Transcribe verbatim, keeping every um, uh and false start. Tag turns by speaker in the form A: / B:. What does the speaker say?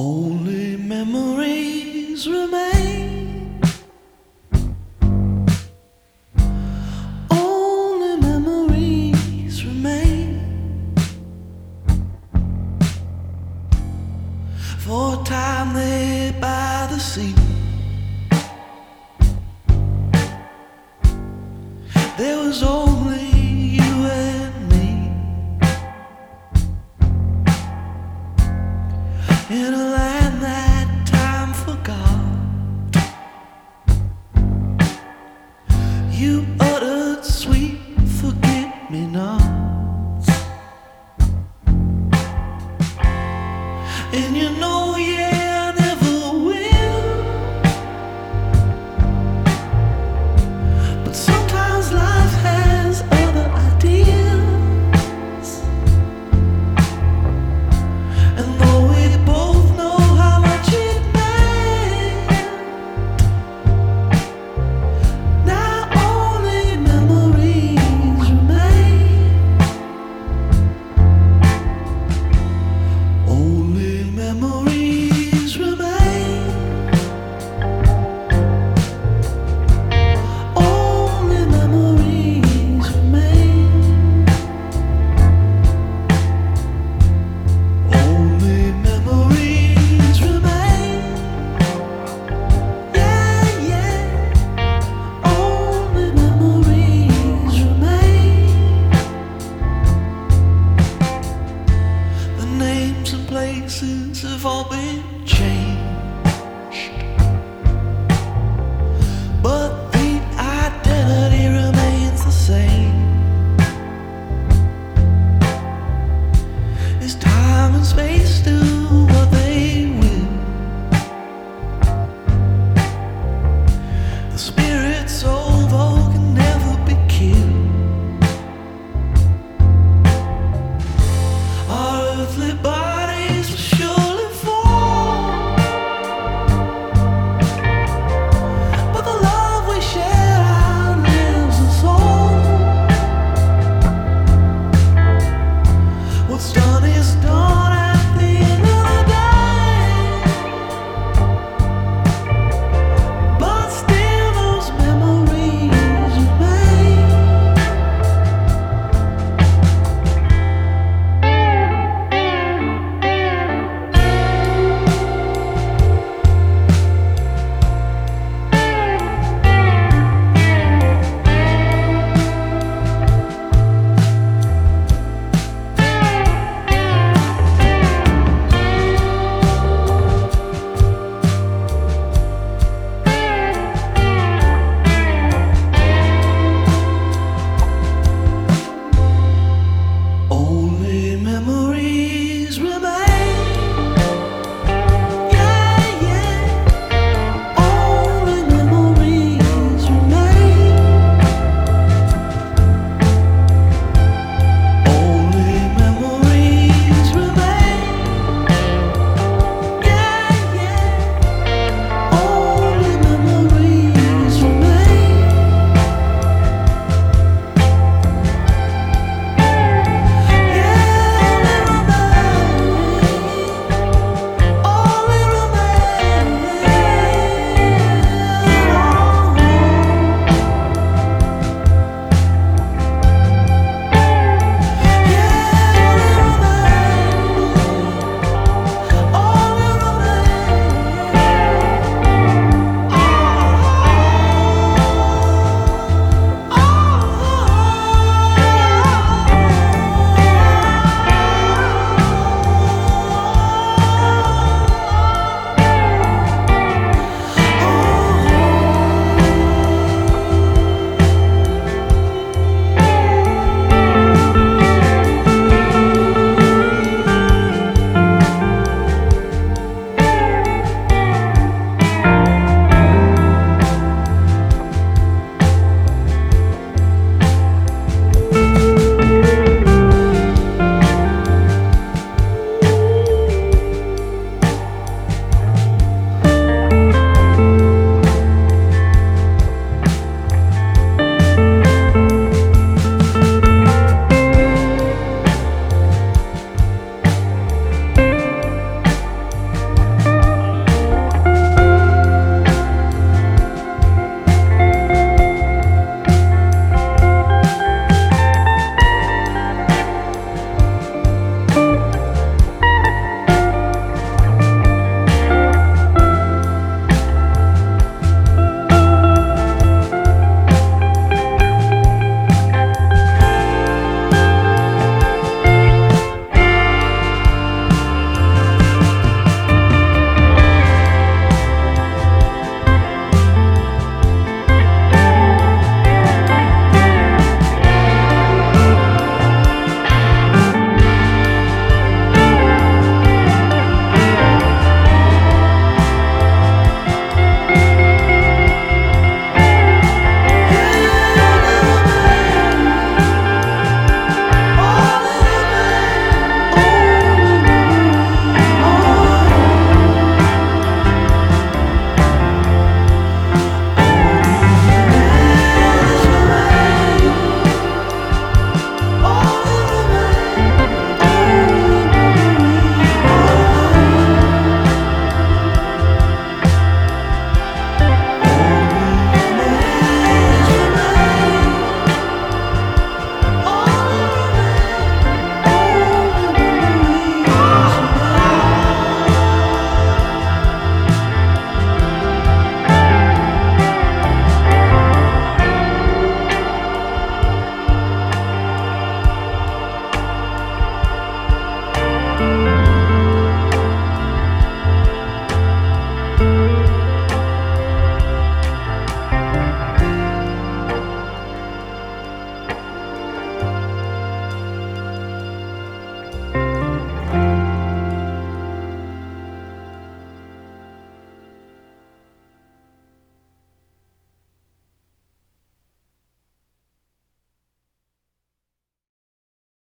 A: Only memories remain. Only memories remain. For a time there by the sea, there was only you and me. In a land that time forgot, you uttered sweet forget-me-nots. And you know, yeah, I never will. But sometimes life has other ideas. And though we both know how much it meant, now only memories remain. Only memories remain. Only memories remain. Only memories remain. Yeah, yeah. Only memories remain. The names and places have all been changed.